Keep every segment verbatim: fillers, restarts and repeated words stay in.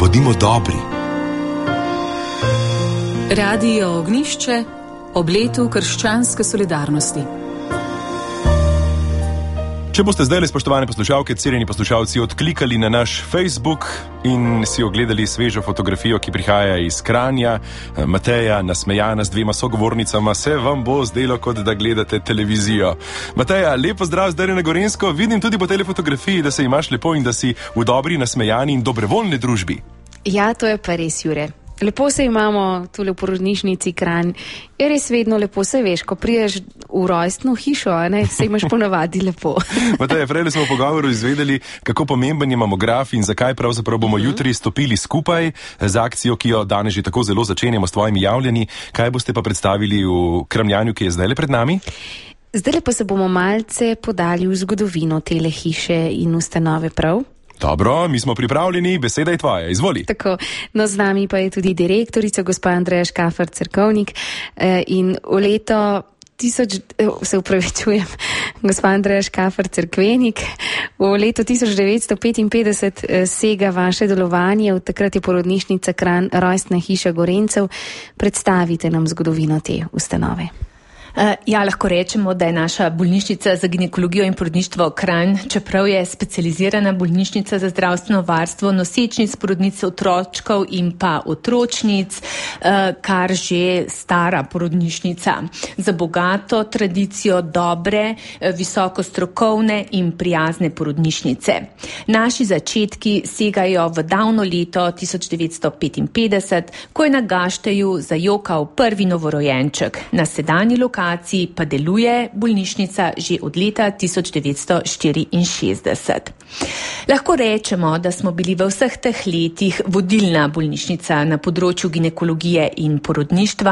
bodimo dobri. Radio Ognjišče ob letu krščanske solidarnosti. Če boste zdaj, spoštovane poslušalke, cenjeni poslušalci, odklikali na naš Facebook in si ogledali svežo fotografijo, ki prihaja iz Kranja, Mateja nasmejana s dvema sogovornicama, se vam bo zdelo, kot da gledate televizijo. Mateja, lepo zdrav zdaj na Gorenjsko. Vidim tudi po tej fotografiji, da se imaš lepo in da si v dobri, nasmejani in dobrovoljni družbi. Ja, to je pa res, Jure. Lepo se imamo tule v porodnišnici Kranj. Je res vedno lepo, se veš, ko priješ v rojstno hišo, a ne, se imaš ponavadi lepo. Mateja, prej smo v pogovoru izvedeli, kako pomemben je mamograf in zakaj pravzaprav bomo uh-huh. jutri stopili skupaj z akcijo, ki jo danes že tako zelo začenjamo s tvojimi javljanji. Kaj boste pa predstavili v Kramljanju, ki je zdaj le pred nami? Zdaj pa se bomo malce podali v zgodovino tele hiše in ustanove, prav? Dobro, mi smo pripravljeni, beseda je tvoja, izvoli. Tako, no z nami pa je tudi direktorica, gospa Andreja Škafar Cerkovnik in v leto tisoč, se upravičujem, gospa Andreja Škafar Cerkvenik, v leto tisoč devetsto petinpetdeset sega vaše delovanje, v takrat je porodnišnica Kranj rojstna hiša Gorenjcev. Predstavite nam zgodovino te ustanove. Ja, lahko rečemo, da je naša bolnišnica za ginekologijo in porodništvo Kranj, čeprav je specializirana bolnišnica za zdravstveno varstvo nosečnic, porodnic, otročkov in pa otročnic, kar že stara porodnišnica. Za bogato tradicijo dobre, visoko strokovne in prijazne porodnišnice. Naši začetki segajo v davno leto tisoč devetsto petinpetdeset, ko je na Gašteju zajokal prvi novorojenček. Na sedanji lokaciji pa deluje bolnišnica že od leta tisoč devetsto štiriinšestdeset. Lahko rečemo, da smo bili v vseh teh letih vodilna bolnišnica na področju ginekologije in porodništva,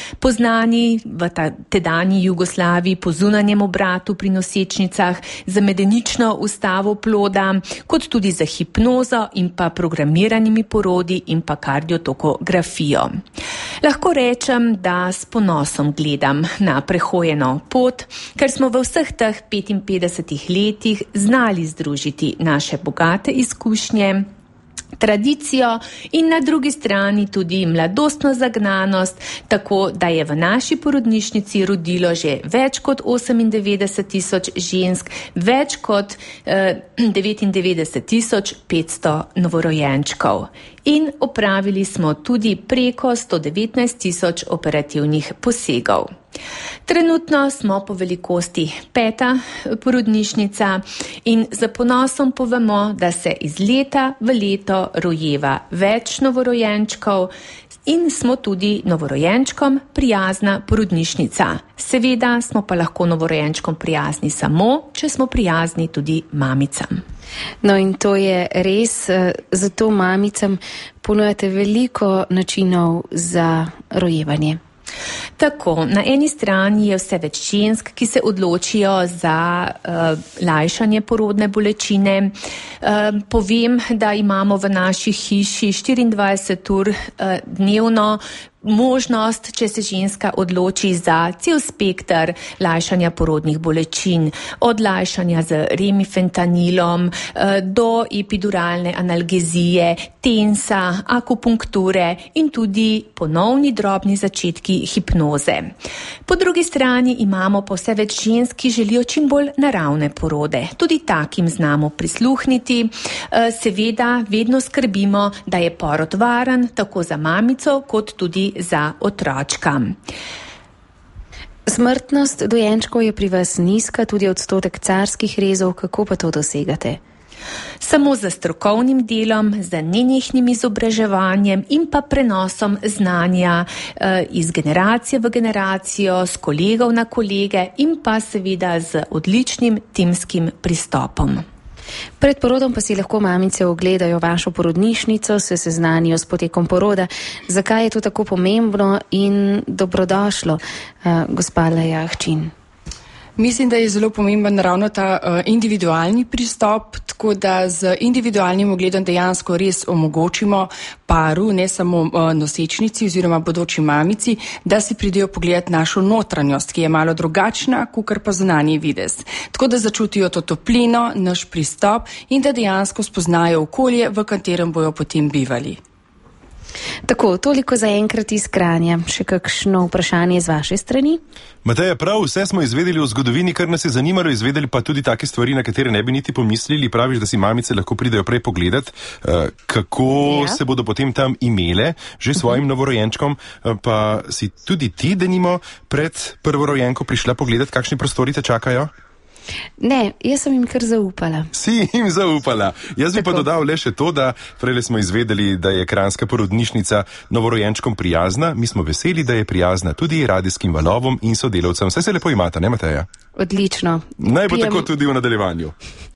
poznani v tedanji Jugoslaviji po zunanjem obratu pri nosečnicah, za medenično ustavo ploda, kot tudi za hipnozo in pa programiranimi porodi in pa kardiotokografijo. Lahko rečem, da s ponosom gledam na prehojeno pot, ker smo v vseh teh petinpetdesetih letih znali združiti naše bogate izkušnje, tradicijo in na drugi strani tudi mladostno zagnanost, tako da je v naši porodnišnici rodilo že več kot osemindevetdeset tisoč žensk, več kot eh, devetindevetdeset tisoč petsto novorojenčkov. In opravili smo tudi preko sto devetnajst tisoč operativnih posegov. Trenutno smo po velikosti peta porodnišnica in za ponosom povemo, da se iz leta v leto rojeva več novorojenčkov in smo tudi novorojenčkom prijazna porodnišnica. Seveda smo pa lahko novorojenčkom prijazni samo, če smo prijazni tudi mamicam. No in to je res, zato mamicam ponujate veliko načinov za rojevanje. Tako, na eni strani je vse več žensk, ki se odločijo za uh, lajšanje porodne bolečine. Uh, povem, da imamo v naši hiši štiriindvajset ur uh, dnevno možnost, če se ženska odloči za cel spekter lajšanja porodnih bolečin, od lajšanja z remifentanilom do epiduralne analgezije, tensa, akupunkture in tudi ponovni drobni začetki hipnoze. Po drugi strani imamo pa vse več žensk, ki želijo čim bolj naravne porode. Tudi takim znamo prisluhniti. Seveda vedno skrbimo, da je porod varen tako za mamico kot tudi za otročka. Smrtnost dojenčkov je pri vas nizka, tudi odstotek carskih rezov. Kako pa to dosegate? Samo z strokovnim delom, z nenehnim izobraževanjem in pa prenosom znanja eh, iz generacije v generacijo, s kolegov na kolege in pa seveda z odličnim timskim pristopom. Pred porodom pa si lahko mamice ogledajo vašo porodnišnico, se seznanijo s potekom poroda. Zakaj je to tako pomembno in dobrodošlo, uh, gospa Leja Ahčin? Mislim, da je zelo pomemben ravno ta uh, individualni pristop, tako da z individualnim ogledom dejansko res omogočimo paru, ne samo uh, nosečnici oziroma bodoči mamici, da si pridejo pogledati našo notranjost, ki je malo drugačna, kakor pa zunanji videz. Tako da začutijo to toplino, naš pristop in da dejansko spoznajo okolje, v katerem bojo potem bivali. Tako, toliko za enkrat iz Kranja. Še kakšno vprašanje z vaše strani? Mateja, prav vse smo izvedeli o zgodovini, kar nas je zanimalo, izvedeli pa tudi take stvari, na katere ne bi niti pomislili. Praviš, da si mamice lahko pridejo prej pogledat, uh, kako ja. se bodo potem tam imele, že svojim novorojenčkom, uh, pa si tudi ti, denimo, pred prvorojenko prišla pogledat, kakšni prostori te čakajo? Ne, jaz sem jim kar zaupala. Si jim zaupala. Jaz bi Tako. pa dodal le še to, da prej smo izvedeli, da je kranjska porodnišnica novorojenčkom prijazna. Mi smo veseli, da je prijazna tudi radijskim valovom in sodelavcem. Vse se lepo imata, ne Mateja? Odlično. Naj bo Pijem... tako tudi v nadaljevanju.